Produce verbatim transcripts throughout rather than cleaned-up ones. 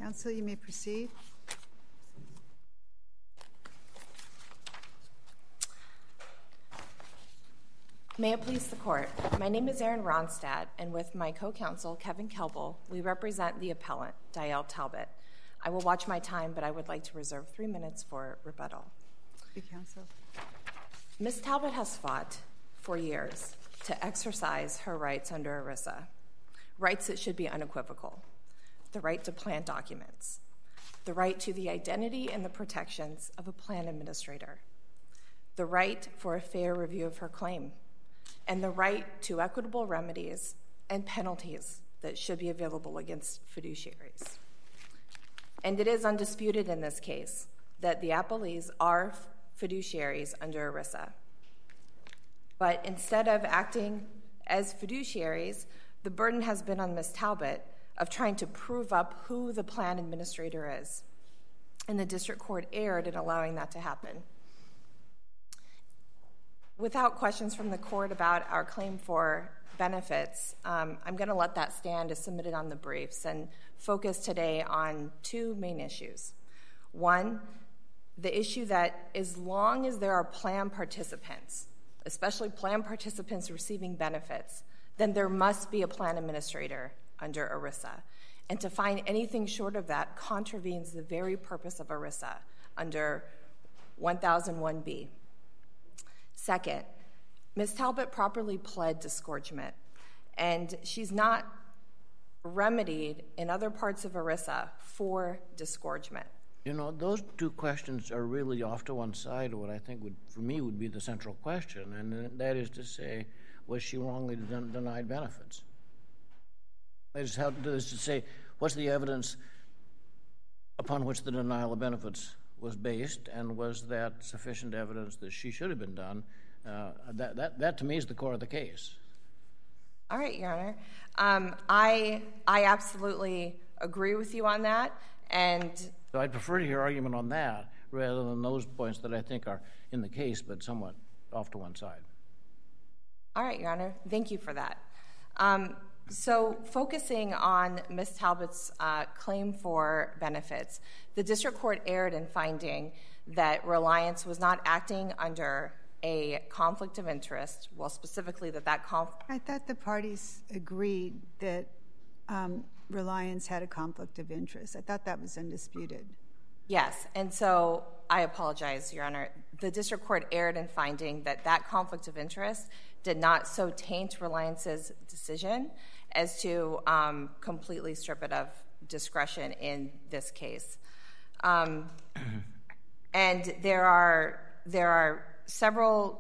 Counsel, you may proceed. May it please the Court. My name is Erin Ronstadt, and with my co-counsel, Kevin Kelbel, we represent the appellant, Dielle Talbot. I will watch my time, but I would like to reserve three minutes for rebuttal. Thank you, Counsel. Miz Talbot has fought for years to exercise her rights under ERISA, rights that should be unequivocal: the right to plan documents, the right to the identity and the protections of a plan administrator, the right for a fair review of her claim, and the right to equitable remedies and penalties that should be available against fiduciaries. And it is undisputed in this case that the appellees are fiduciaries under ERISA. But instead of acting as fiduciaries, the burden has been on Miz Talbot of trying to prove up who the plan administrator is. And the district court erred in allowing that to happen. Without questions from the court about our claim for benefits, um, I'm going to let that stand as submitted on the briefs and focus today on two main issues. One, the issue that as long as there are plan participants, especially plan participants receiving benefits, then there must be a plan administrator under ERISA. And to find anything short of that contravenes the very purpose of ERISA under one thousand one B. Second, Miz Talbot properly pled disgorgement, and she's not remedied in other parts of ERISA for disgorgement. You know, those two questions are really off to one side of what I think would, for me, would be the central question, and that is to say, was she wrongly den- denied benefits? That is, how that is to say, what's the evidence upon which the denial of benefits was based, and was that sufficient evidence that she should have been done? Uh, that, that, that, to me, is the core of the case. All right, Your Honor. Um, I, I absolutely agree with you on that, and so I'd prefer to hear argument on that rather than those points that I think are in the case but somewhat off to one side. All right, Your Honor. Thank you for that. Um, so focusing on Miz Talbot's uh, claim for benefits, the district court erred in finding that Reliance was not acting under a conflict of interest, well, specifically that that conflict... I thought the parties agreed that um, Reliance had a conflict of interest. I thought that was undisputed. Yes, and so I apologize, Your Honor. The district court erred in finding that that conflict of interest did not so taint Reliance's decision as to um, completely strip it of discretion in this case. Um, and there are there are several...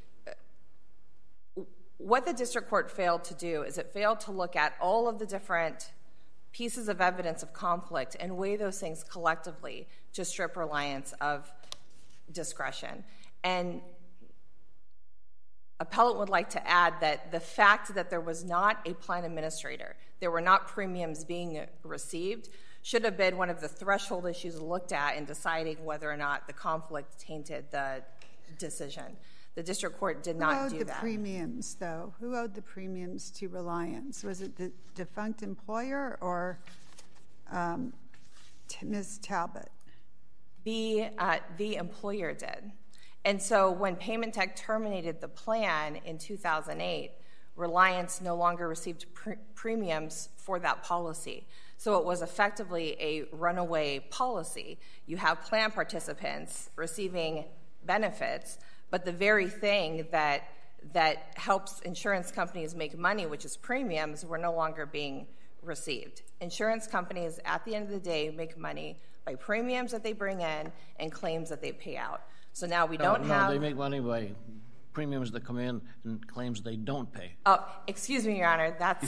What the district court failed to do is it failed to look at all of the different pieces of evidence of conflict and weigh those things collectively to strip Reliance of discretion. And appellant would like to add that the fact that there was not a plan administrator, there were not premiums being received, should have been one of the threshold issues looked at in deciding whether or not the conflict tainted the decision. The district court did not do that. Who owed the premiums, though? Who owed the premiums to Reliance? Was it the defunct employer or um, Miz Talbot? The, uh, the employer did. And so when Paymentech terminated the plan in two thousand eight, Reliance no longer received pre- premiums for that policy. So it was effectively a runaway policy. You have plan participants receiving benefits, but the very thing that that helps insurance companies make money, which is premiums, were no longer being received. Insurance companies, at the end of the day, make money by premiums that they bring in and claims that they pay out. So now we no, don't no, have... No, they make money by premiums that come in and claims they don't pay. Oh, excuse me, Your Honor. That's...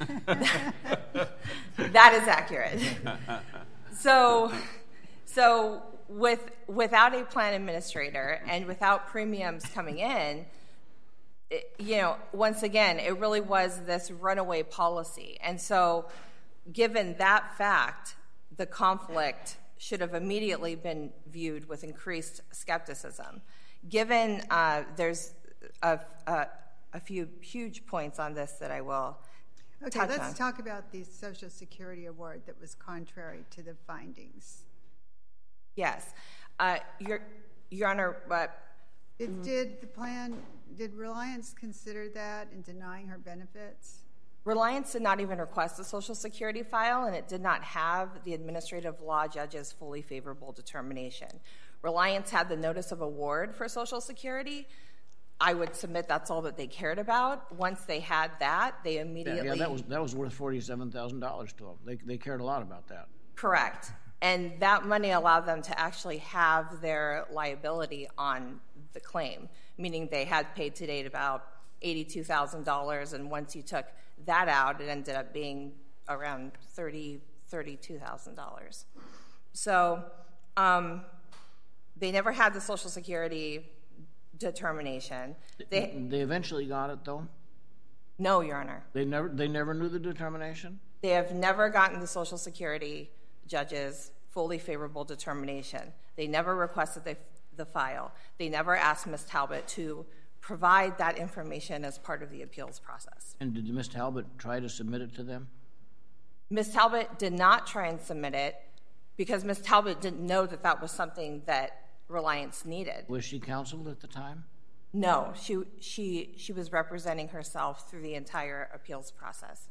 that is accurate. So... So with without a plan administrator and without premiums coming in, it, you know, once again, it really was this runaway policy. And so given that fact, the conflict should have immediately been viewed with increased skepticism. Given uh, there's a, a, a few huge points on this that I will Okay, touch let's on. talk about the Social Security award that was contrary to the findings. Yes. Uh, Your, Your Honor, but It, did the plan, did Reliance consider that in denying her benefits? Reliance did not even request the Social Security file, and it did not have the administrative law judge's fully favorable determination. Reliance had the notice of award for Social Security. I would submit that's all that they cared about. Once they had that, they immediately... Yeah, yeah that was that was worth forty-seven thousand dollars to them. They, they cared a lot about that. Correct. And that money allowed them to actually have their liability on the claim, meaning they had paid to date about eighty-two thousand dollars, and once you took that out, it ended up being around thirty thousand dollars, thirty-two thousand dollars. So um, they never had the Social Security determination. They, they eventually got it, though? No, Your Honor. They never, they never knew the determination? They have never gotten the Social Security judge's fully favorable determination. They never requested the, the file. They never asked Miz Talbot to provide that information as part of the appeals process. And did Miz Talbot try to submit it to them? Miz Talbot did not try and submit it because Miz Talbot didn't know that that was something that Reliance needed. Was she counseled at the time? No, she, she, she was representing herself through the entire appeals process.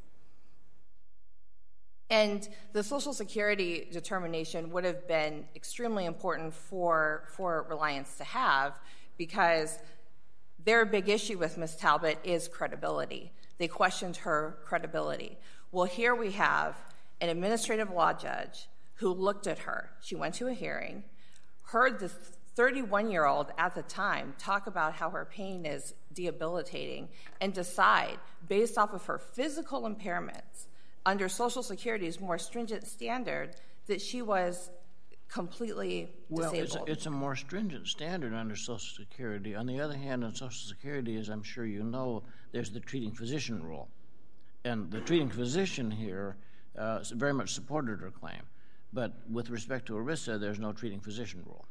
And the Social Security determination would have been extremely important for, for Reliance to have because their big issue with Miz Talbot is credibility. They questioned her credibility. Well, here we have an administrative law judge who looked at her. She went to a hearing, heard the thirty-one-year-old at the time talk about how her pain is debilitating, and decide, based off of her physical impairments, under Social Security's more stringent standard, that she was completely well, disabled. Well, it's, it's a more stringent standard under Social Security. On the other hand, on Social Security, as I'm sure you know, there's the treating physician rule. And the treating physician here uh, very much supported her claim. But with respect to ERISA, there's no treating physician rule.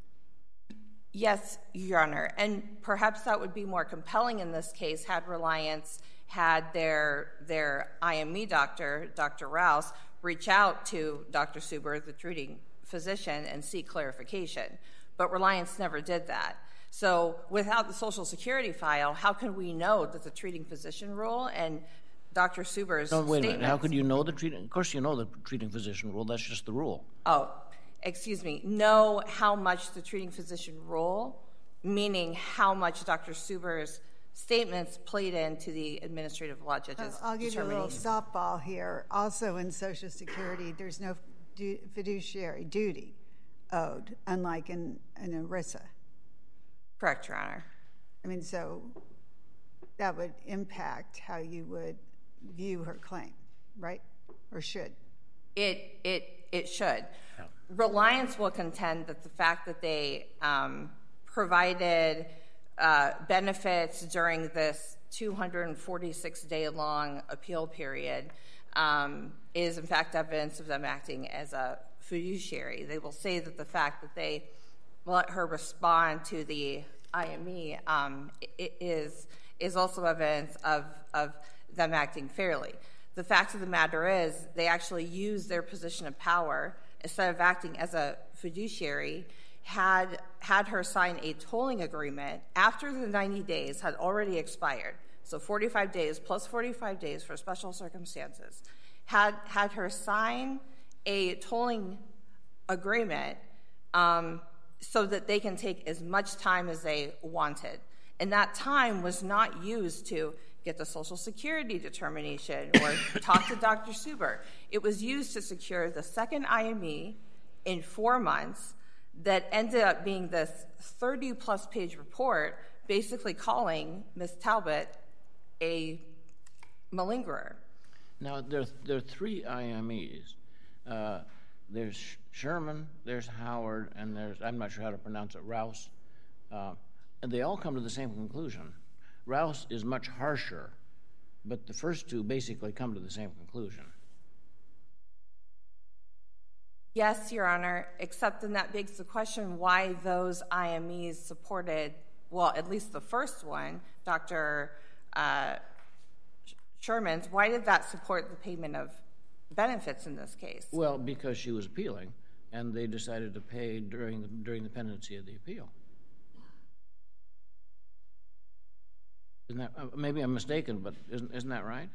Yes, Your Honor. And perhaps that would be more compelling in this case had Reliance had their, their I M E doctor, Doctor Rouse, reach out to Doctor Suber, the treating physician, and seek clarification. But Reliance never did that. So without the Social Security file, how can we know that the treating physician rule and Doctor Suber's no, wait a statements... minute. How could you know the treating... Of course you know the treating physician rule. That's just the rule. Oh, excuse me. Know how much the treating physician rule, meaning how much Doctor Suber's statements played into the administrative law judge's I'll give you a little softball here. Also in Social Security, there's no fiduciary duty owed, unlike in, in ERISA. Correct, Your Honor. I mean, so that would impact how you would view her claim, right? Or should? It it it should. Yeah. Reliance will contend that the fact that they um, provided uh, benefits during this two hundred forty-six day long appeal period um, is in fact evidence of them acting as a fiduciary. They will say that the fact that they let her respond to the I M E um, is is also evidence of of them acting fairly. The fact of the matter is they actually used their position of power instead of acting as a fiduciary, had had her sign a tolling agreement after the ninety days had already expired. So forty-five days plus forty-five days for special circumstances. Had had her sign a tolling agreement um, so that they can take as much time as they wanted. And that time was not used to get the Social Security determination or talk to Doctor Suber. It was used to secure the second I M E in four months that ended up being this thirty plus page report basically calling Miz Talbot a malingerer. Now, there, there are three I M Es. Uh, there's Sherman, there's Howard, and there's, I'm not sure how to pronounce it, Rouse. Uh, and they all come to the same conclusion. Rouse is much harsher, but the first two basically come to the same conclusion. Yes, Your Honor, except then that begs the question why those I M Es supported, well, at least the first one, Doctor Uh, Sherman's, why did that support the payment of benefits in this case? Well, because she was appealing, and they decided to pay during the, during the pendency of the appeal. Isn't that, uh, maybe I'm mistaken, but isn't, isn't that right?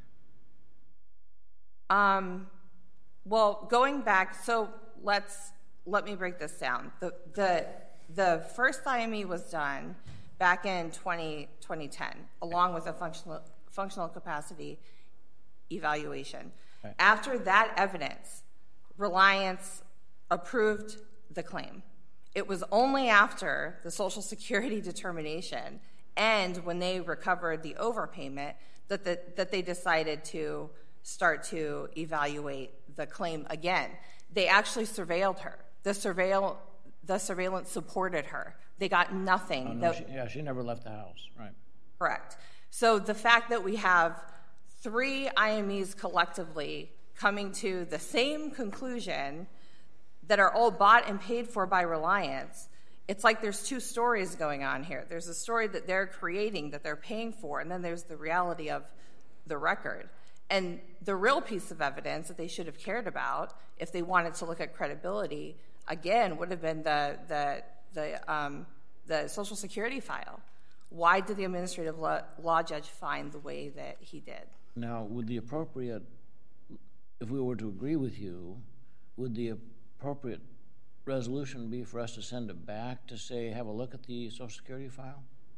Um, well, going back, so let's, let me break this down. The, the, the first I M E was done back in twenty ten, along with a functional, functional capacity evaluation. Right. After that evidence, Reliance approved the claim. It was only after the Social Security determination and when they recovered the overpayment that, the, that they decided to start to evaluate the claim again. They actually surveilled her. The, surveil, the surveillance supported her. They got nothing. Oh, no, that, she, yeah, she never left the house, right. Correct. So the fact that we have three I M Es collectively coming to the same conclusion that are all bought and paid for by Reliance, it's like there's two stories going on here. There's a story that they're creating, that they're paying for, and then there's the reality of the record. And the real piece of evidence that they should have cared about, if they wanted to look at credibility, again, would have been the, the, the, um, the Social Security file. Why did the administrative law, law judge find the way that he did? Now, would the appropriate, if we were to agree with you, would the appropriate resolution be for us to send it back to say, have a look at the Social Security file?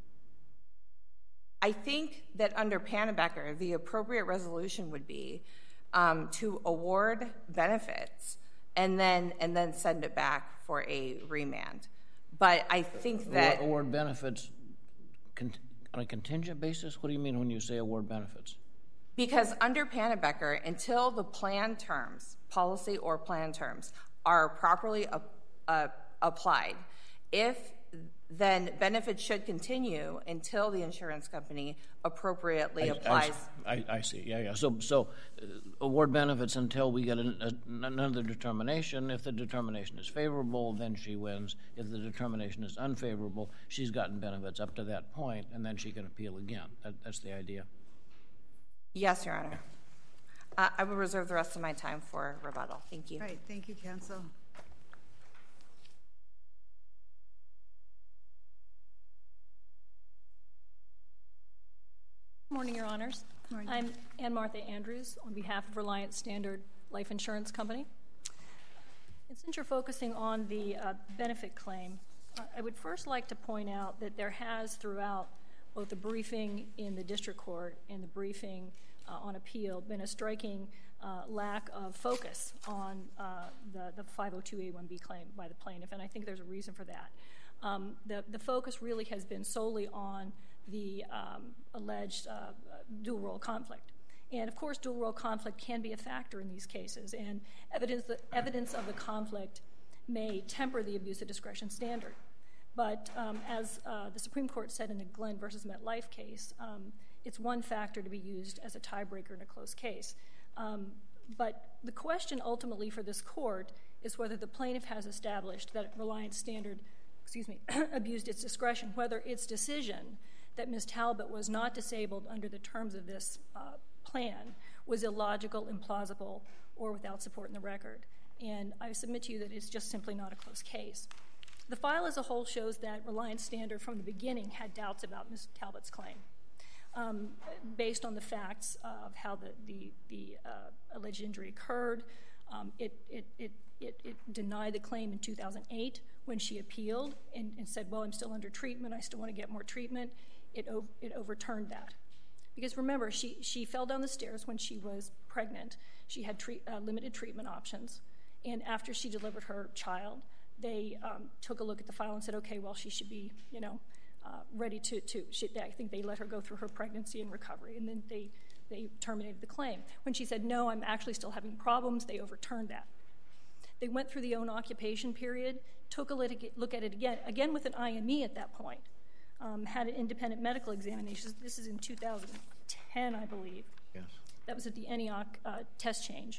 I think that under Pannebecker, the appropriate resolution would be um, to award benefits and then and then send it back for a remand. But I think that award benefits on a contingent basis. What do you mean when you say award benefits? Because under Pannebecker, until the plan terms, policy or plan terms, are properly uh, uh, applied, if then benefits should continue until the insurance company appropriately I, applies. I, I, I see. Yeah, yeah. So, so uh, award benefits until we get a, a, another determination. If the determination is favorable, then she wins. If the determination is unfavorable, she's gotten benefits up to that point, and then she can appeal again. That, that's the idea. Yes, Your Honor. Uh, I will reserve the rest of my time for rebuttal. Thank you. All right. Thank you, counsel. Good morning, Your Honors. Good morning. I'm Ann Martha Andrews on behalf of Reliance Standard Life Insurance Company. And since you're focusing on the uh, benefit claim, uh, I would first like to point out that there has throughout both the briefing in the district court and the briefing uh, on appeal been a striking uh, lack of focus on uh, the, the five oh two A one B claim by the plaintiff, and I think there's a reason for that. Um, the, the focus really has been solely on the um, alleged uh, dual role conflict. And of course, dual role conflict can be a factor in these cases, and evidence, the, evidence of the conflict may temper the abuse of discretion standard. But um, as uh, the Supreme Court said in the Glenn versus MetLife case, um, it's one factor to be used as a tiebreaker in a close case. Um, but the question ultimately for this court is whether the plaintiff has established that Reliance Standard, excuse me, abused its discretion, whether its decision that Miz Talbot was not disabled under the terms of this uh, plan was illogical, implausible, or without support in the record. And I submit to you that it's just simply not a close case. The file as a whole shows that Reliance Standard from the beginning had doubts about Miz Talbot's claim um, based on the facts of how the, the, the uh, alleged injury occurred. Um, it, it, it, it, it denied the claim in two thousand eight when she appealed and, and said, well, I'm still under treatment, I still want to get more treatment. It, ov- it overturned that. Because remember, she, she fell down the stairs when she was pregnant. She had treat, uh, limited treatment options. And after she delivered her child, they um, took a look at the file and said, okay, well, she should be, you know, uh, ready to, to she, I think they let her go through her pregnancy and recovery, and then they, they terminated the claim. When she said, no, I'm actually still having problems, they overturned that. They went through the own occupation period, took a look at it again, again with an I M E at that point, um, had an independent medical examination. This is in two thousand ten, I believe. Yes. That was at the ENEOC uh, test change.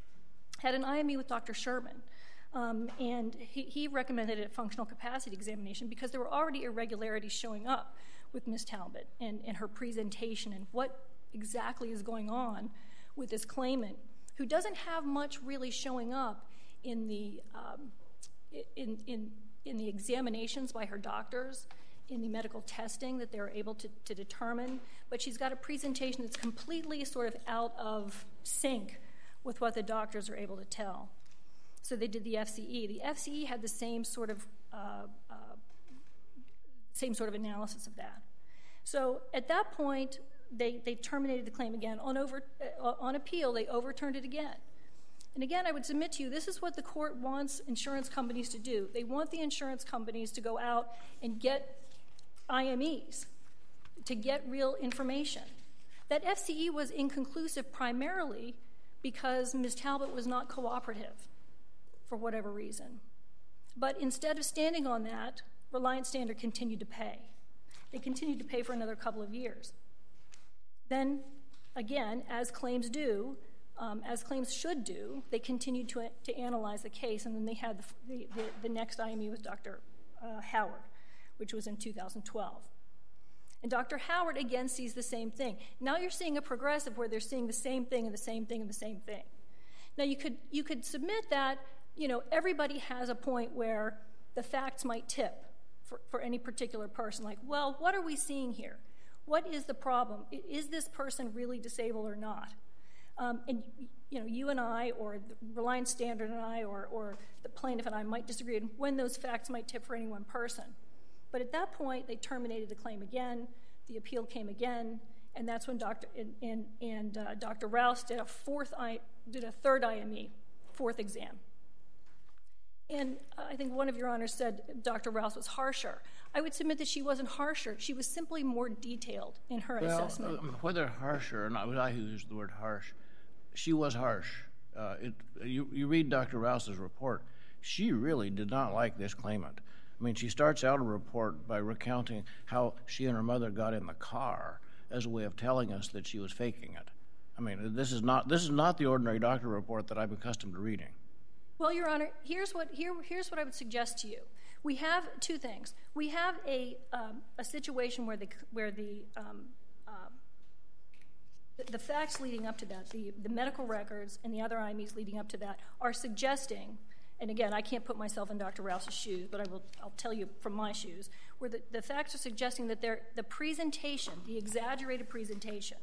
Had an I M E with Doctor Sherman. Um, and he, he recommended a functional capacity examination because there were already irregularities showing up with Miz Talbot and, and her presentation and what exactly is going on with this claimant, who doesn't have much really showing up in the um, in in in the examinations by her doctors, in the medical testing that they're able to, to determine, but she's got a presentation that's completely sort of out of sync with what the doctors are able to tell. So they did the F C E. The F C E had the same sort of uh, uh, same sort of analysis of that. So at that point, they, they terminated the claim again. On, over, uh, on appeal, they overturned it again. And again, I would submit to you, this is what the court wants insurance companies to do. They want the insurance companies to go out and get I M Es, to get real information. That F C E was inconclusive primarily because Miz Talbot was not cooperative for whatever reason. But instead of standing on that, Reliance Standard continued to pay. They continued to pay for another couple of years. Then, again, as claims do, um, as claims should do, they continued to, to analyze the case, and then they had the, the, the next I M E with Doctor Uh, Howard, which was in two thousand twelve. And Doctor Howard, again, sees the same thing. Now you're seeing a progressive where they're seeing the same thing and the same thing and the same thing. Now you could, you could submit that, you know, everybody has a point where the facts might tip for, for any particular person. Like, well, what are we seeing here? What is the problem? Is this person really disabled or not? Um, and, you know, you and I, or the Reliance Standard and I, or, or the plaintiff and I might disagree on when those facts might tip for any one person. But at that point, they terminated the claim again. The appeal came again, and that's when Doctor and, and, and uh, Doctor Rouse did a fourth, I, did a third I M E, fourth exam. And I think one of your honors said Doctor Rouse was harsher. I would submit that she wasn't harsher. She was simply more detailed in her well, assessment. Uh, whether harsher or not, I used the word harsh. She was harsh. Uh, it, you, you read Doctor Rouse's report. She really did not like this claimant. I mean, she starts out a report by recounting how she and her mother got in the car as a way of telling us that she was faking it. I mean, this is not this is not the ordinary doctor report that I'm accustomed to reading. Well, Your Honor, here's what here here's what I would suggest to you. We have two things. We have a um, a situation where the where the um, um, the, the facts leading up to that, the the medical records and the other I M Es leading up to that, are suggesting. And again, I can't put myself in Doctor Rouse's shoes, but I will, I'll tell you from my shoes, where the, the facts are suggesting that the presentation, the exaggerated presentation,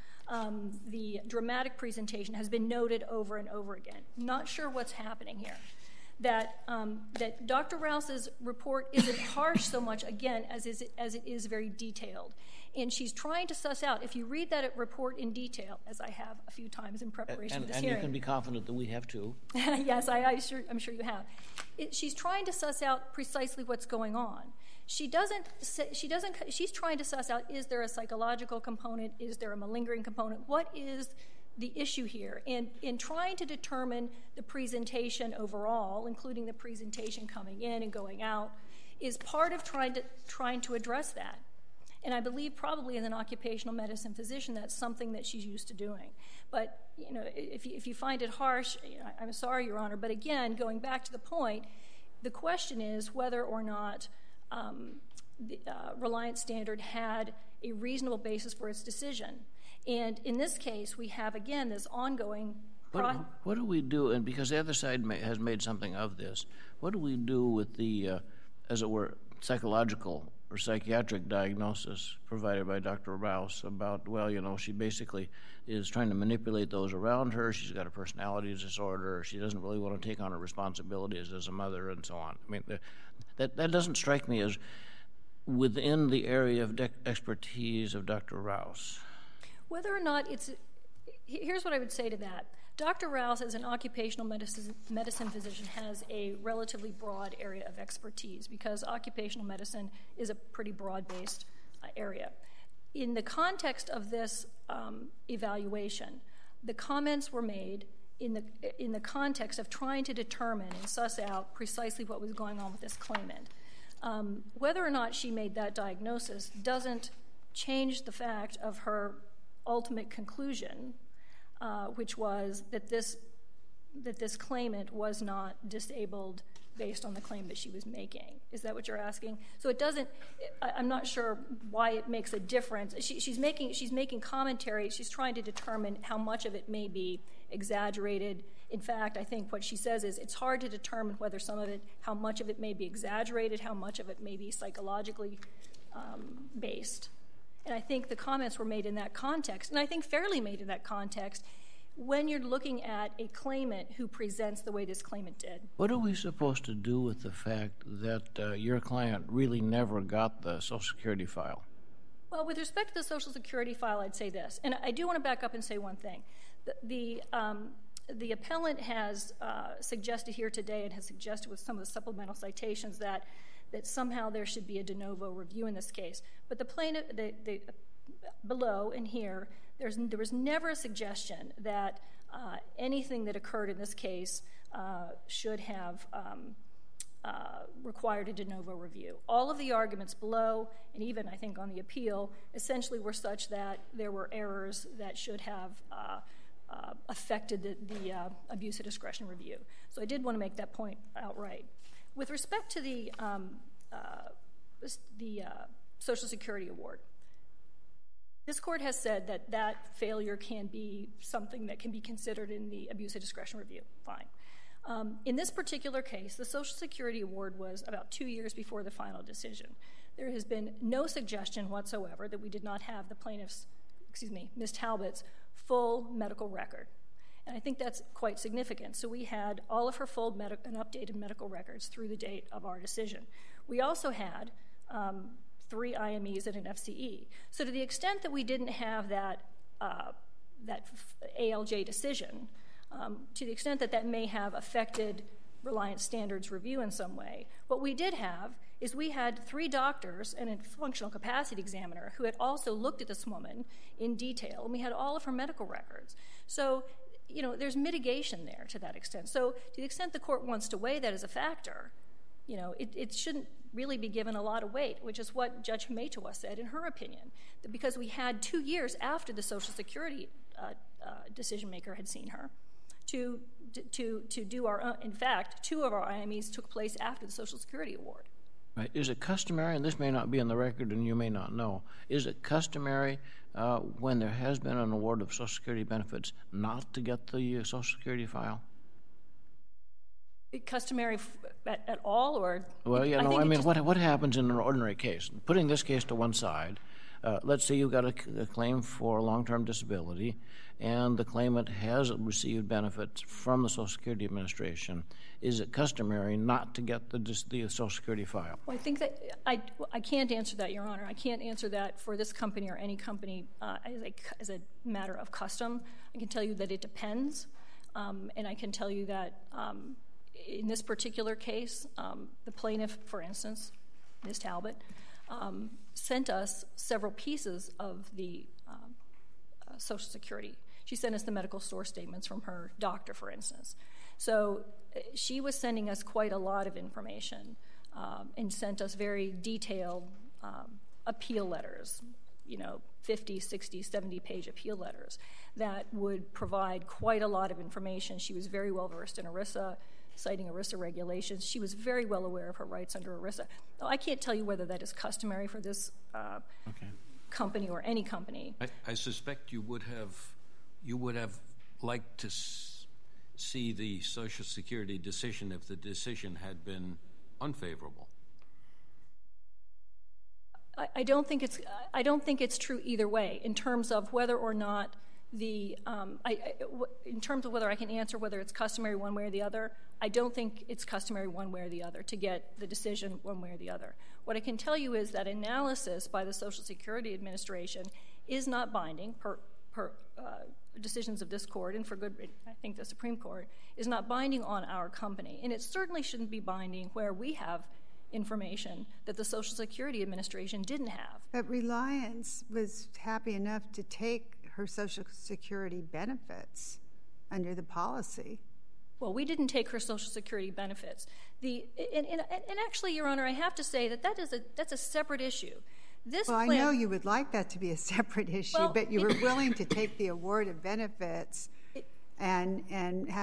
um, the dramatic presentation has been noted over and over again. Not sure what's happening here. That, um, that Doctor Rouse's report isn't harsh so much, again, as, is it, as it is very detailed. And she's trying to suss out, if you read that report in detail, as I have a few times in preparation and, for this and hearing. And you can be confident that we have too. Yes, I, I sure, I'm sure you have. It, she's trying to suss out precisely what's going on. She doesn't, she doesn't, she's trying to suss out, is there a psychological component? Is there a malingering component? What is the issue here? And in trying to determine the presentation overall, including the presentation coming in and going out, is part of trying to, trying to address that. And I believe probably as an occupational medicine physician, that's something that she's used to doing. But, you know, if you, if you find it harsh, I'm sorry, Your Honor. But again, going back to the point, the question is whether or not um, the uh, Reliance Standard had a reasonable basis for its decision. And in this case, we have, again, this ongoing What, what do we do, and because the other side may, has made something of this, what do we do with the, uh, as it were, psychological or psychiatric diagnosis provided by Doctor Rouse about, well, you know, she basically is trying to manipulate those around her, she's got a personality disorder, she doesn't really want to take on her responsibilities as a mother, and so on. I mean, the, that, that doesn't strike me as within the area of de- expertise of Doctor Rouse. Whether or not it's, here's what I would say to that. Doctor Rouse, as an occupational medicine, medicine physician, has a relatively broad area of expertise because occupational medicine is a pretty broad-based uh, area. In the context of this um, evaluation, the comments were made in the, in the context of trying to determine and suss out precisely what was going on with this claimant. Um, whether or not she made that diagnosis doesn't change the fact of her ultimate conclusion, Uh, which was that this that this claimant was not disabled based on the claim that she was making. Is that what you're asking? So it doesn't, I, I'm not sure why it makes a difference. She, she's making she's making commentary. She's trying to determine how much of it may be exaggerated. In fact, I think what she says is it's hard to determine whether some of it, how much of it may be exaggerated, how much of it may be psychologically um, based. And I think the comments were made in that context, and I think fairly made in that context, when you're looking at a claimant who presents the way this claimant did. What are we supposed to do with the fact that uh, your client really never got the Social Security file? Well, with respect to the Social Security file, I'd say this. And I do want to back up and say one thing. The, the, um, the appellant has uh, suggested here today and has suggested with some of the supplemental citations that, that somehow there should be a de novo review in this case. But the plaintiff, the, the, below and here, There's, there was never a suggestion that uh, anything that occurred in this case uh, should have um, uh, required a de novo review. All of the arguments below, and even I think on the appeal, essentially were such that there were errors that should have uh, uh, affected the, the uh, abuse of discretion review. So I did want to make that point outright. With respect to the, um, uh, the uh, Social Security Award, this court has said that that failure can be something that can be considered in the abuse of discretion review. Fine. Um, in this particular case, the Social Security Award was about two years before the final decision. There has been no suggestion whatsoever that we did not have the plaintiff's, excuse me, Miz Talbot's full medical record. And I think that's quite significant. So we had all of her full med- and updated medical records through the date of our decision. We also had um, three I M Es and an F C E. So to the extent that we didn't have that uh, that A L J decision, um, to the extent that that may have affected Reliance Standards review in some way, what we did have is we had three doctors and a functional capacity examiner who had also looked at this woman in detail, and we had all of her medical records. So, you know, there's mitigation there to that extent. So to the extent the court wants to weigh that as a factor, you know, it, it shouldn't really be given a lot of weight, which is what Judge Humetoa said in her opinion, that because we had two years after the Social Security uh, uh, decision maker had seen her to to to do our own. In fact, two of our I M Es took place after the Social Security Award. Right. Is it customary, and this may not be in the record and you may not know, is it customary uh, when there has been an award of Social Security benefits not to get the uh, Social Security file? Customary f- at, at all, or well, yeah, I no. I mean, just, what what happens in an ordinary case? Putting this case to one side, uh, let's say you've got a, a claim for long-term disability, and the claimant has received benefits from the Social Security Administration. Is it customary not to get the the Social Security file? Well, I think that I I can't answer that, Your Honor. I can't answer that for this company or any company uh, as a as a matter of custom. I can tell you that it depends, um, and I can tell you that. Um, In this particular case, um, the plaintiff, for instance, Miz Talbot, um, sent us several pieces of the um, uh, Social Security. She sent us the medical source statements from her doctor, for instance. So uh, she was sending us quite a lot of information um, and sent us very detailed um, appeal letters, you know, fifty, sixty, seventy page appeal letters that would provide quite a lot of information. She was very well versed in ERISA, citing ERISA regulations. She was very well aware of her rights under ERISA. Now, I can't tell you whether that is customary for this uh, okay. company or any company. I, I suspect you would have you would have liked to s- see the Social Security decision if the decision had been unfavorable. I, I don't think it's I don't think it's true either way in terms of whether or not the um, I, I, w- in terms of whether I can answer whether it's customary one way or the other. I don't think it's customary one way or the other to get the decision one way or the other. What I can tell you is that analysis by the Social Security Administration is not binding per, per uh, decisions of this court, and for good, I think the Supreme Court, is not binding on our company. And it certainly shouldn't be binding where we have information that the Social Security Administration didn't have. But Reliance was happy enough to take her Social Security benefits under the policy. Well, we didn't take her Social Security benefits. The and, and, and actually, Your Honor, I have to say that, that is a that's a separate issue. This well, plan, I know you would like that to be a separate issue, well, but you it, were willing to take the award of benefits it, and and have it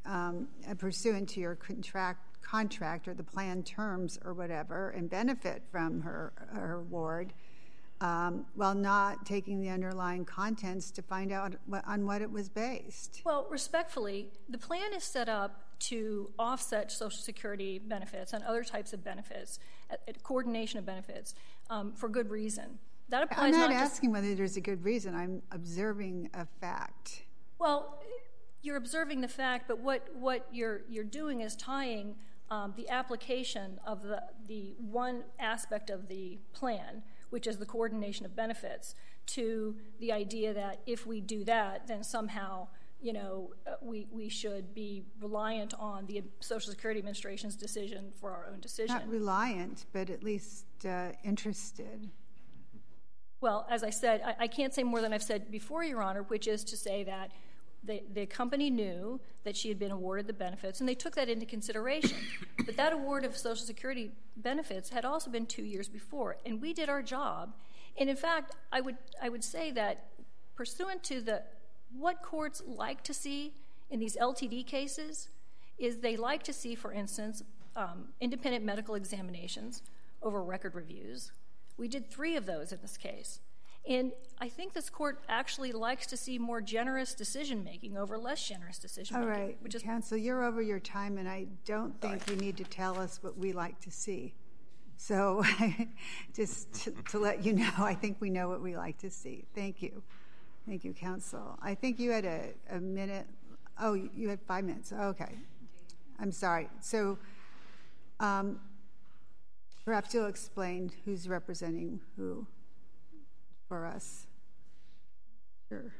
um, pursuant to your contract, contract or the plan terms or whatever, and benefit from her, her award, um, while not taking the underlying contents to find out what, on what it was based. Well, respectfully, the plan is set up to offset Social Security benefits and other types of benefits, a, a coordination of benefits, um, for good reason. That applies I'm not, not asking just, whether there's a good reason. I'm observing a fact. Well, you're observing the fact, but what, what you're, you're doing is tying um, the application of the, the one aspect of the plan, which is the coordination of benefits, to the idea that if we do that, then somehow, you know, uh, we, we should be reliant on the Social Security Administration's decision for our own decision. Not reliant, but at least uh, interested. Well, as I said, I, I can't say more than I've said before, Your Honor, which is to say that the, the company knew that she had been awarded the benefits, and they took that into consideration. But that award of Social Security benefits had also been two years before, and we did our job. And in fact, I would I would say that pursuant to the what courts like to see in these L T D cases is they like to see, for instance, um, independent medical examinations over record reviews. We did three of those in this case. And I think this court actually likes to see more generous decision-making over less generous decision-making. All right, which is counsel, you're over your time, and I don't think you need to tell us what we like to see. So just to, to let you know, I think we know what we like to see. Thank you. Thank you, counsel. I think you had a, a minute. Oh, you had five minutes. Okay. I'm sorry. So um, perhaps you'll explain who's representing who for us. Sure.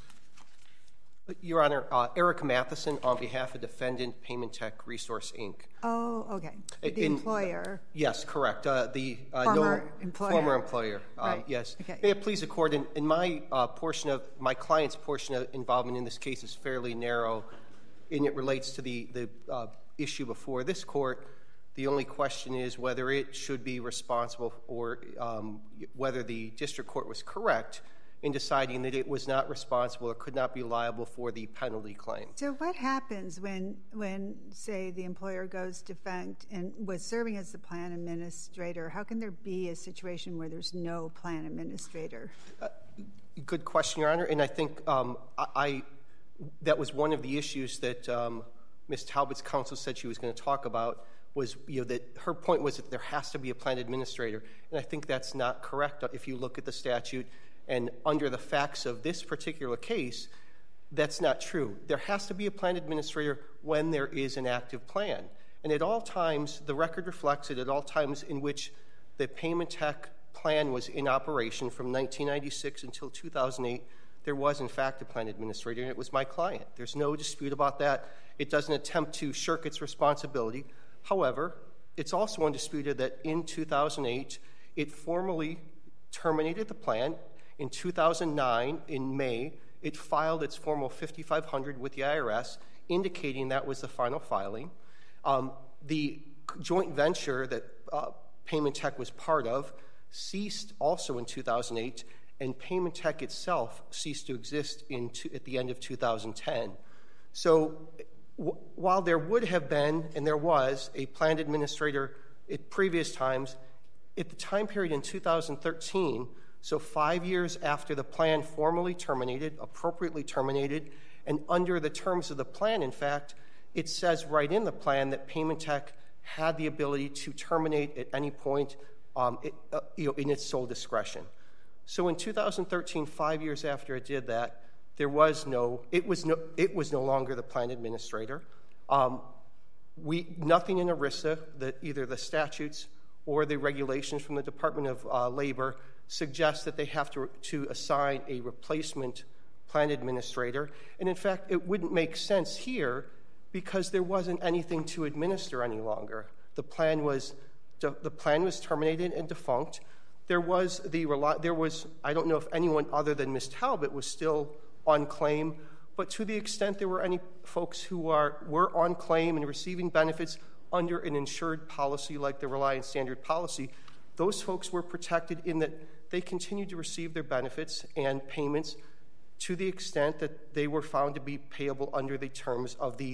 Your Honor, uh, Erica Matheson on behalf of Defendant Payment Tech Resource, Incorporated. Oh, okay. The In, employer. Yes, correct. Uh, the uh, former no, employer. Former employer. Right. Um, yes. Okay. May it please the Court, in, in my uh, portion of my client's portion of involvement in this case is fairly narrow, and it relates to the the uh, issue before this Court. The only question is whether it should be responsible, or um, whether the district court was correct in deciding that it was not responsible or could not be liable for the penalty claim. So what happens when, when say, the employer goes defunct and was serving as the plan administrator? How can there be a situation where there's no plan administrator? Uh, good question, Your Honor. And I think um, I, I that was one of the issues that um, Miz Talbot's counsel said she was going to talk about, was, you know, that her point was that there has to be a plan administrator. And I think that's not correct if you look at the statute. And under the facts of this particular case, that's not true. There has to be a plan administrator when there is an active plan. And at all times, the record reflects it, at all times in which the Payment Tech plan was in operation from nineteen ninety-six until two thousand eight, there was, in fact, a plan administrator, and it was my client. There's no dispute about that. It doesn't attempt to shirk its responsibility. However, it's also undisputed that in two thousand eight, it formally terminated the plan. In two thousand nine, in May, it filed its formal fifty-five hundred with the I R S, indicating that was the final filing. Um, the joint venture that uh, Payment Tech was part of ceased also in two thousand eight, and Payment Tech itself ceased to exist in two, at the end of two thousand ten. So w- while there would have been, and there was, a plan administrator at previous times, at the time period in two thousand thirteen, so five years after the plan formally terminated, appropriately terminated, and under the terms of the plan, in fact, it says right in the plan that Payment Tech had the ability to terminate at any point um, it, uh, you know, in its sole discretion. So in two thousand thirteen, five years after it did that, there was no, it was no, it was no longer the plan administrator. Um, we, nothing in ERISA, that either the statutes or the regulations from the Department of uh, Labor suggests that they have to, to assign a replacement plan administrator. And in fact, it wouldn't make sense here because there wasn't anything to administer any longer. The plan was, the plan was terminated and defunct. There was, the, there was, I don't know if anyone other than Miz Talbot was still on claim, but to the extent there were any folks who are, were on claim and receiving benefits under an insured policy like the Reliance Standard policy, those folks were protected in that they continued to receive their benefits and payments to the extent that they were found to be payable under the terms of the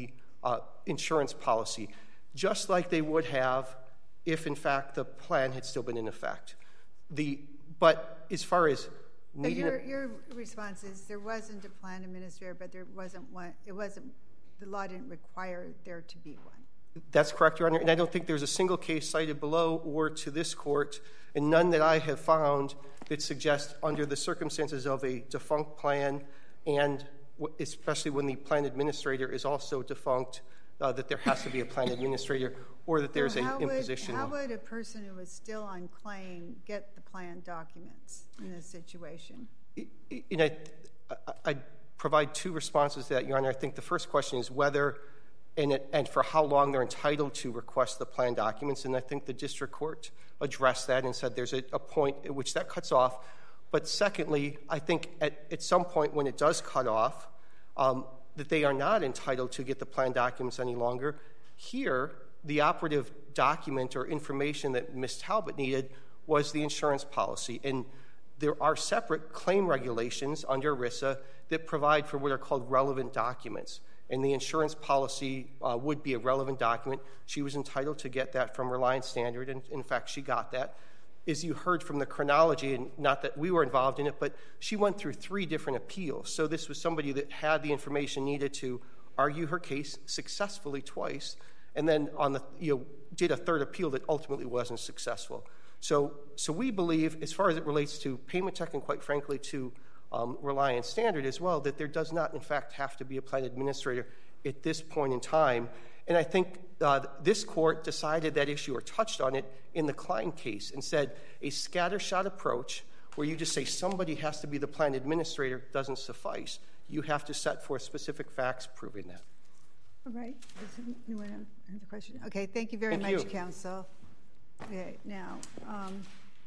uh, insurance policy, just like they would have if, in fact, the plan had still been in effect. The, but as far as needing your, a, your response is there wasn't a plan administrator, but there wasn't one. It wasn't. The law didn't require there to be one. That's correct, Your Honor. And I don't think there's a single case cited below or to this court, and none that I have found that suggest under the circumstances of a defunct plan, and especially when the plan administrator is also defunct, uh, that there has to be a plan administrator or that there's so an imposition. How would a person who is still on claim get the plan documents in this situation? And I, I, I provide two responses to that, Your Honor. I think the first question is whether and, it, and for how long they're entitled to request the plan documents. And I think the district court addressed that and said there's a, a point at which that cuts off. But secondly, I think at, at some point when it does cut off, um, that they are not entitled to get the plan documents any longer. Here, the operative document or information that Miz Talbot needed was the insurance policy. And there are separate claim regulations under ERISA that provide for what are called relevant documents. And the insurance policy uh, would be a relevant document. She was entitled to get that from Reliance Standard, and in fact, she got that. As you heard from the chronology, and not that we were involved in it, but she went through three different appeals. So this was somebody that had the information needed to argue her case successfully twice, and then on the you know did a third appeal that ultimately wasn't successful. So, so we believe, as far as it relates to Payment Tech and quite frankly to um, Reliance Standard as well, that there does not, in fact, have to be a plan administrator at this point in time. And I think uh, this court decided that issue or touched on it in the Klein case and said a scattershot approach where you just say somebody has to be the plan administrator doesn't suffice. You have to set forth specific facts proving that. All right. Does anyone have a question? Okay, thank you very Thank much, you. counsel. Okay, now, um,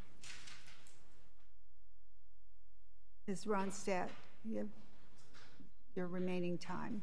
Miz Ronstadt, you have your remaining time.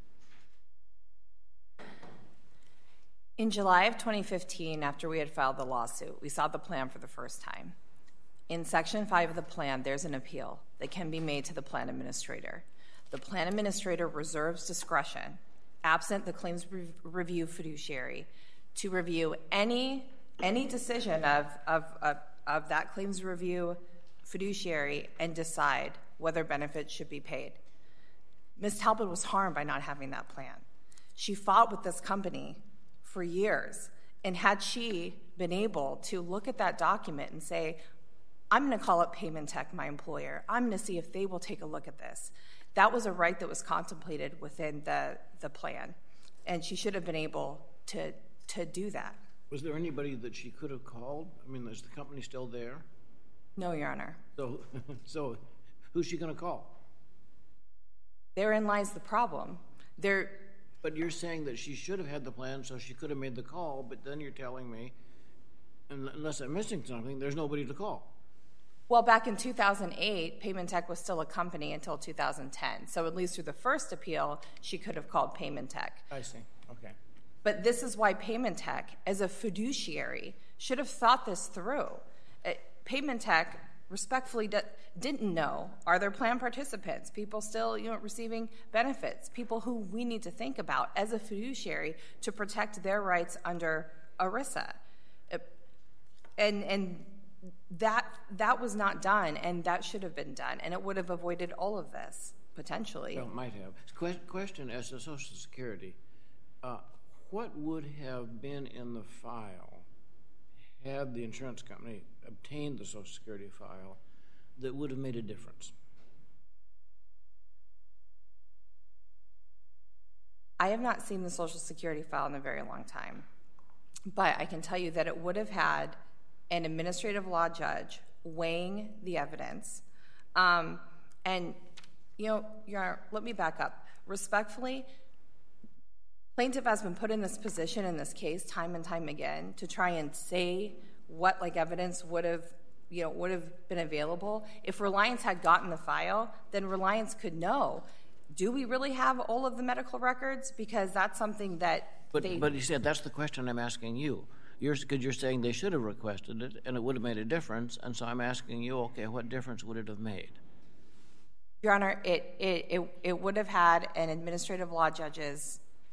In July of twenty fifteen, after we had filed the lawsuit, we saw the plan for the first time. In Section five of the plan, there's an appeal that can be made to the plan administrator. The plan administrator reserves discretion, absent the claims re- review fiduciary, to review any any decision of, of, of, of that claims review fiduciary and decide whether benefits should be paid. Miz Talbot was harmed by not having that plan. She fought with this company for years, and had she been able to look at that document and say, I'm going to call up Payment Tech, my employer, I'm going to see if they will take a look at this. That was a right that was contemplated within the, the plan, and she should have been able to, to do that. Was there anybody that she could have called? I mean, is the company still there? No, Your Honor. So, so who's she going to call? Therein lies the problem. There. But you're saying that she should have had the plan, so she could have made the call, but then you're telling me, unless I'm missing something, there's nobody to call. Well, back in two thousand eight, Payment Tech was still a company until two thousand ten. So at least through the first appeal, she could have called Payment Tech. I see. Okay. But this is why Payment Tech, as a fiduciary, should have thought this through. Uh, Payment Tech respectfully d- didn't know, are there plan participants, people still you know, receiving benefits, people who we need to think about as a fiduciary to protect their rights under ERISA. Uh, and and that that was not done, and that should have been done, and it would have avoided all of this, potentially. Well, it might have. Que- question as to Social Security. Uh, what would have been in the file had the insurance company obtained the Social Security file that would have made a difference? I have not seen the Social Security file in a very long time, but I can tell you that it would have had an administrative law judge weighing the evidence. Um, and, you know, Your Honor, let me back up. Respectfully, plaintiff has been put in this position in this case time and time again to try and say what like evidence would have you know would have been available. If Reliance had gotten the file, then Reliance could know, do we really have all of the medical records? Because that's something that But they... but he said that's the question I'm asking you. You're because you're saying they should have requested it and it would have made a difference, and so I'm asking you, okay, what difference would it have made? Your Honor, it it it, it would have had an administrative law judge's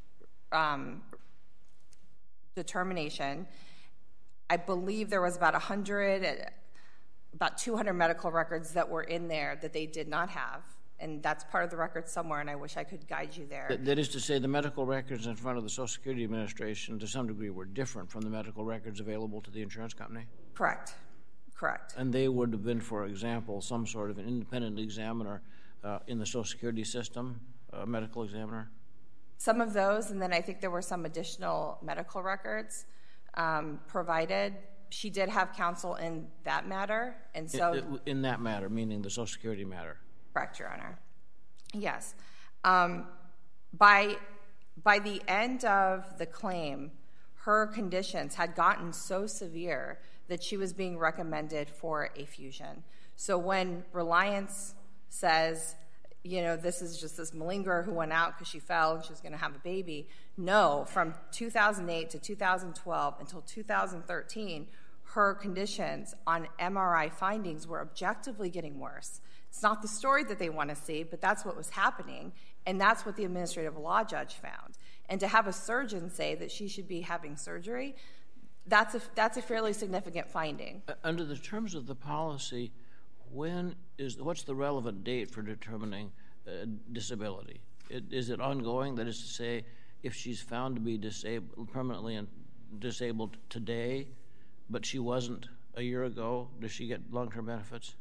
um, determination. I believe there was about one hundred, about two hundred medical records that were in there that they did not have. And that's part of the record somewhere, and I wish I could guide you there. That, that is to say, the medical records in front of the Social Security Administration, to some degree, were different from the medical records available to the insurance company? Correct. Correct. And they would have been, for example, some sort of an independent examiner uh, in the Social Security system, a medical examiner? Some of those, and then I think there were some additional medical records um, provided. She did have counsel in that matter, and so... In, in that matter, meaning the Social Security matter? Correct, Your Honor. Yes. Um, by, by the end of the claim, her conditions had gotten so severe that she was being recommended for a fusion. So when Reliance says, you know, this is just this malingerer who went out because she fell and she was going to have a baby, no, from two thousand eight to two thousand twelve until two thousand thirteen, her conditions on M R I findings were objectively getting worse. It's not the story that they want to see, but that's what was happening, and that's what the administrative law judge found. And to have a surgeon say that she should be having surgery, that's a, that's a fairly significant finding. Uh, under the terms of the policy, when is what's the relevant date for determining uh, disability? It, is it ongoing? That is to say, if she's found to be disabled, permanently and disabled today, but she wasn't a year ago, does she get long-term benefits?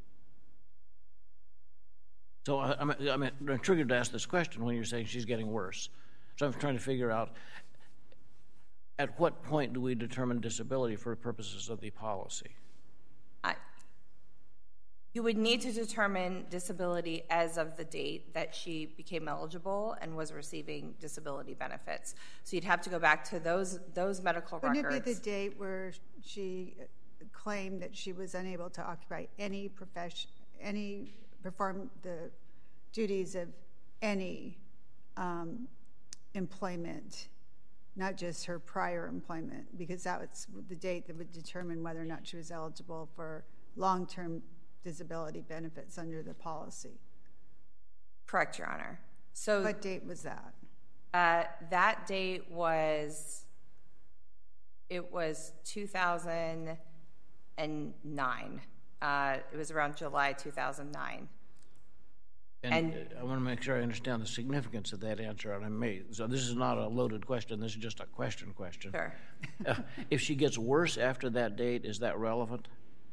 So I, I'm, I'm, I'm triggered to ask this question when you're saying she's getting worse. So I'm trying to figure out, at what point do we determine disability for purposes of the policy? I, you would need to determine disability as of the date that she became eligible and was receiving disability benefits. So you'd have to go back to those those medical Wouldn't records. Wouldn't it be the date where she claimed that she was unable to occupy any profession, any perform the duties of any um, employment, not just her prior employment, because that was the date that would determine whether or not she was eligible for long-term disability benefits under the policy? Correct, Your Honor. So what date was that? Uh, that date was, it was two thousand nine. Uh, it was around July two thousand nine. And, and I want to make sure I understand the significance of that answer, and I may. So this is not a loaded question. This is just a question question. Sure. uh, if she gets worse after that date, is that relevant?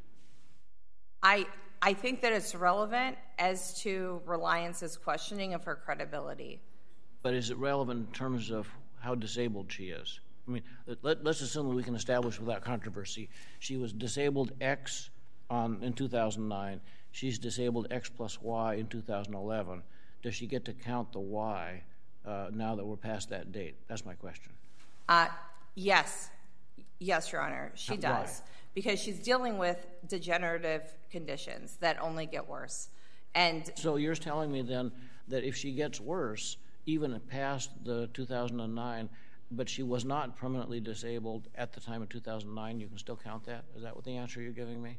I I think that it's relevant as to Reliance's questioning of her credibility. But is it relevant in terms of how disabled she is? I mean, let, let's assume that we can establish without controversy she was disabled X on, in two thousand nine. She's disabled X plus Y in two thousand eleven. Does she get to count the Y uh, now that we're past that date? That's my question. Uh, yes. Yes, Your Honor, she Why? does. Because she's dealing with degenerative conditions that only get worse. And so you're telling me then that if she gets worse, even past the two thousand nine, but she was not permanently disabled at the time of two thousand nine, you can still count that? Is that what the answer you're giving me?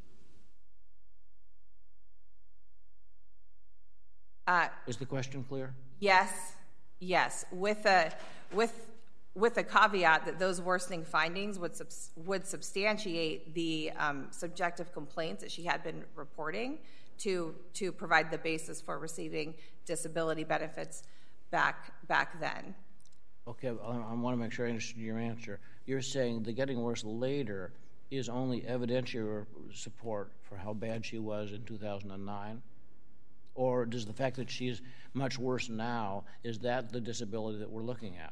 Uh, Is the question clear? yes, yes, with a with with a caveat that those worsening findings would subs- would substantiate the um, subjective complaints that she had been reporting to to provide the basis for receiving disability benefits back back then. Okay, I, I want to make sure I understood your answer. You're saying the getting worse later is only evidentiary support for how bad she was in two thousand nine? Or does the fact that she's much worse now, is that the disability that we're looking at?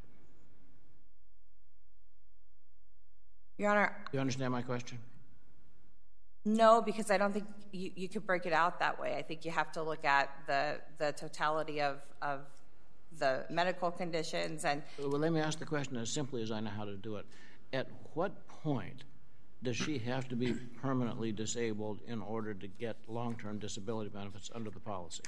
Your Honor. You understand my question? No, because I don't think you, you could break it out that way. I think you have to look at the the totality of, of the medical conditions. And well, let me ask the question as simply as I know how to do it. At what point does she have to be permanently disabled in order to get long-term disability benefits under the policy?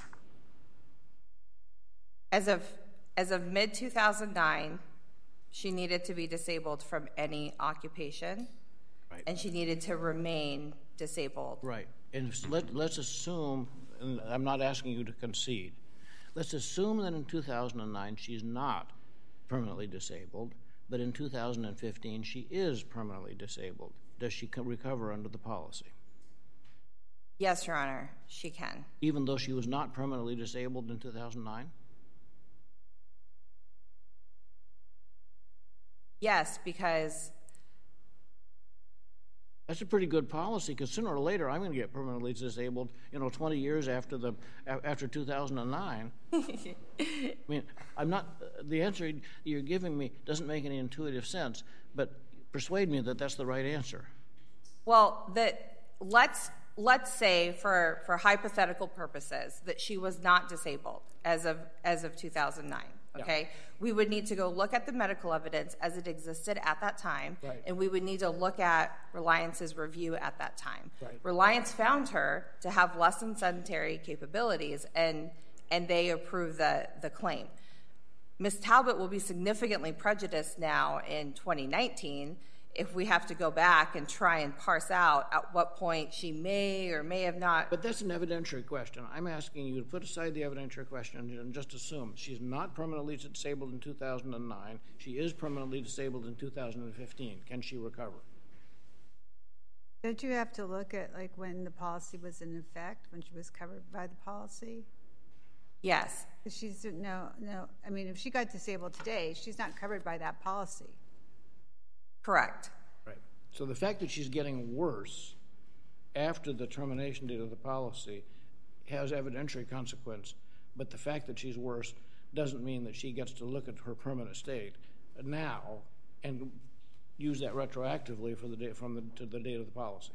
As of as of mid two thousand nine, she needed to be disabled from any occupation, right. And she needed to remain disabled. Right. And let, let's assume, and I'm not asking you to concede, let's assume that in two thousand nine she's not permanently disabled, but in two thousand fifteen she is permanently disabled. Does she recover under the policy? Yes, Your Honor, she can. Even though she was not permanently disabled in two thousand nine? Yes, because... That's a pretty good policy, because sooner or later I'm going to get permanently disabled, you know, twenty years after the after two thousand nine. I mean, I'm not, the answer you're giving me doesn't make any intuitive sense, but persuade me that that's the right answer. Well, that let's let's say for, for hypothetical purposes that she was not disabled as of as of two thousand nine. Okay, yeah. We would need to go look at the medical evidence as it existed at that time, right. And we would need to look at Reliance's review at that time. Right. Reliance found her to have less than sedentary capabilities, and and they approved the, the claim. Miz Talbot will be significantly prejudiced now in twenty nineteen if we have to go back and try and parse out at what point she may or may have not. But that's an evidentiary question. I'm asking you to put aside the evidentiary question and just assume she's not permanently disabled in two thousand nine. She is permanently disabled in two thousand fifteen. Can she recover? Don't you have to look at, like, when the policy was in effect, when she was covered by the policy? Yes. She's, no, no, I mean, if she got disabled today, she's not covered by that policy. Correct. Right. So the fact that she's getting worse after the termination date of the policy has evidentiary consequence, but the fact that she's worse doesn't mean that she gets to look at her permanent state now and use that retroactively for the day, from the, to the date of the policy.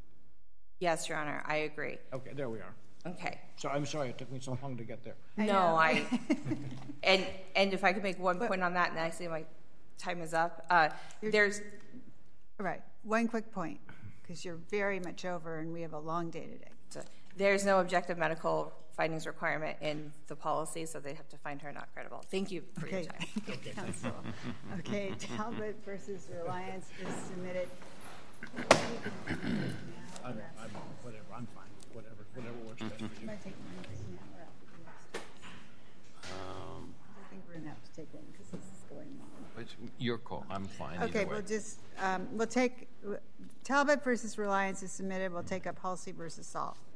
Yes, Your Honor, I agree. Okay, there we are. Okay. So I'm sorry it took me so long to get there. I no, know. I and and if I could make one but, point on that, and I see my time is up. Uh, there's right. One quick point, because you're very much over, and we have a long day today. So there's no objective medical findings requirement in the policy, so they have to find her not credible. Thank you for okay. your time. Okay, counsel. Okay, Talbot versus Reliance is submitted. I'm, I'm, whatever. I'm fine. Whatever. Whatever works best for you. Um, I think we're gonna have to take one because this is going on. It's your call. I'm fine. Okay, we'll just um, we'll take Talbot versus Reliance is submitted. We'll take up Halsey versus Saul.